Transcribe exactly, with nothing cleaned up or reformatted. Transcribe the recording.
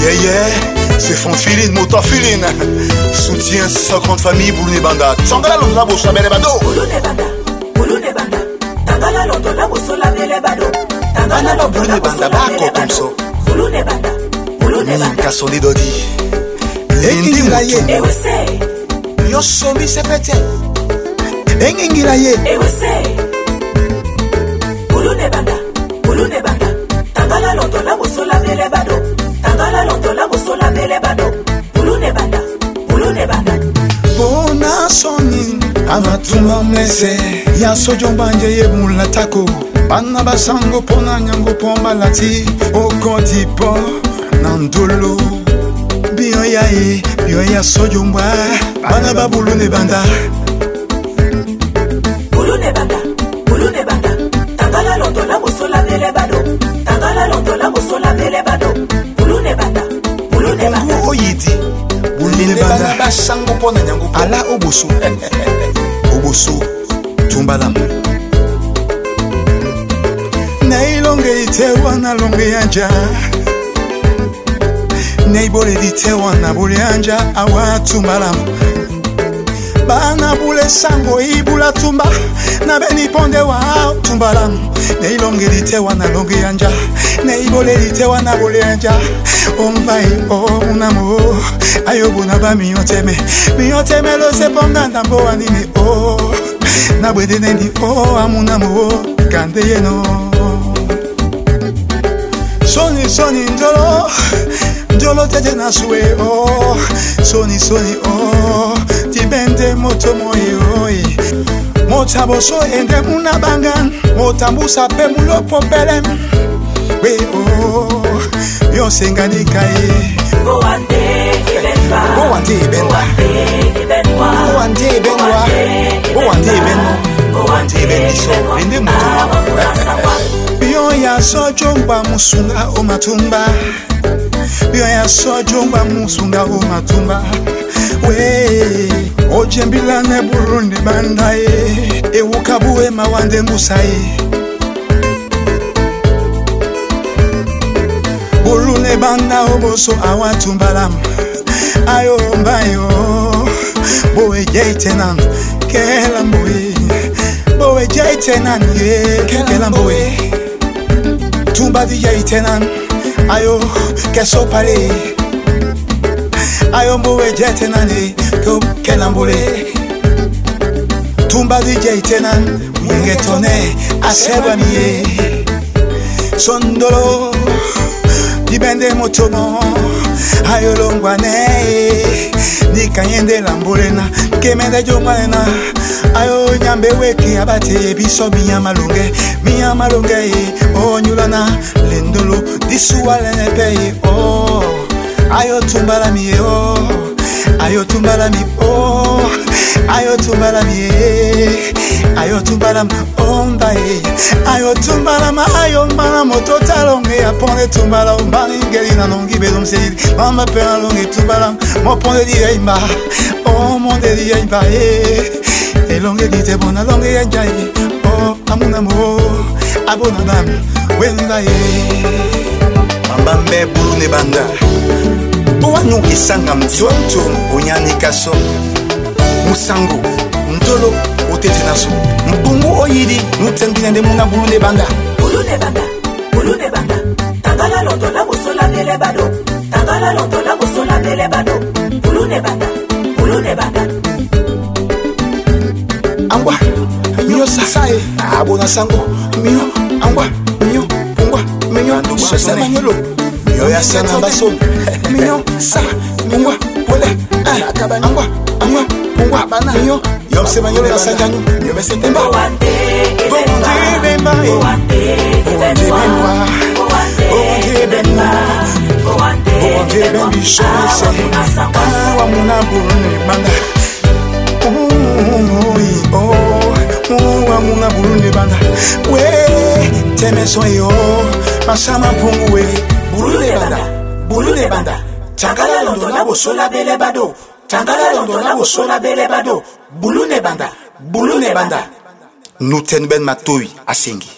Yeah yeah, c'est fond filine, moto filine. Soutien sa grande famille Bouloune Banda. Tangala londo la bosso bele bado. Bouloune Banda, Bouloune Banda. Tangala londo la bosso la bele bado. Tangala londo Bouloune Banda bako comme ça. Bouloune Banda, Bouloune Banda. Kasoni dodi. Lendi mulaye. E wese. Yo sombi se pete. Engingiraye. E wese. Bouloune Banda, Bouloune Banda. Tangala londo la bosso la bele bado. Tangala londo la bosso la bele bado. Bouloune Banda, Bouloune Banda. Bona soni amatuma mlese ya sojo mbanje ye mulatako bana basango pona nyango pomba lati okoti po nandolo biyo ya e biyo ya sojo mba bana ba Bouloune Banda. Bouloune Banda, Bouloune Banda. Tangala londo la bosso la bele bado. Tangala londo la bosso la bele bado. Bouloune Banda, Bouloune Banda. Oyidi Bouloune Banda basango pona nyango ala oboso oboso tumbalam na ilonge itewa na longe yanja na ibole ditewa na bole yanja awa tumbalam bana bule sango ibula tumba na beni ponde wa tumbalam na ilonge ditewa na longe yanja na ibole ditewa na bole yanja ombai o unamo ayobu na ba miyoteme miyoteme lo se ponga ndambo wanine o na bwede nendi o amunamo kande yeno soni soni ndolo ndolo tete na suwe o soni soni o tibende moto moyo motabo so ende muna bangan motambusa pe mulo popelem we o yo sengani kai Go one day, Ibenwa. Go one day, Ibenwa. Go one day, Ibenwa. Go one day, Ibenwa. Go one day, Ibenwa. Ende mutu. Biyo ya sojomba musunga o matumba. Biyo ya sojomba musunga o matumba. We ojembila ne Bouloune Banda e e ukabuwe mawande musaye. Bouloune Banda oboso awatumbalam ayo mbayo bowe jaitenan kelamboe bowe jaitenan ye kelamboe tumba di jaitenan ayo keso pale ayo bowe jaitenan e kelamboe tumba di jaitenan wingetone aseba miye sondolo dibende motomo ayolongwane nikayende lambolena kemende jomwana ayo nyambe weki abate biso miya malunge miya malunge onyulana lendolo disuwale nepe oh ayo tumbala mi oh ayo tumbala mi oh ayo tumbala mi ayo tumbala onda e ayo tumbala ma ayo mana moto talonge apone tumbala umbani ngelina nongi bedom sedi mama pena longe tumbala mo pone di imba oh monde di imba e e longe di te bona longe ya jai oh amuna mo abona bam wenda e Mambambe Bouloune Banda. Owanyo kisanga mtonto onyani kaso musango ndolo otete naso mbungu oyidi nutendine nde muna Bouloune Banda. Bouloune Banda, Bouloune Banda. Tangala londo la bosso la bele bado. Tangala londo la bosso la bele bado. Bouloune Banda, Bouloune Banda. angwa miyo sasae abona sango miyo angwa miyo pungwa miyo sese manyolo miyo ya sana baso miyo sa miyo pole angwa angwa pungwa bana miyo yo se manyolo ya sanjanyu miyo besete mba Go one day, go one day bemba Go one day, Ibenwa. Go one day, Ibenwa. Go one day, go one day bembi shose awa muna Bouloune Banda oh oh wa muna Bouloune Banda we temeso yo masama pungu we Bouloune Banda, Bouloune Banda. Tangala londo la bosso la bele bado. Tangala londo la bosso la bele bado. Bouloune Banda, Bouloune Banda. Nuten ben matoi asengi.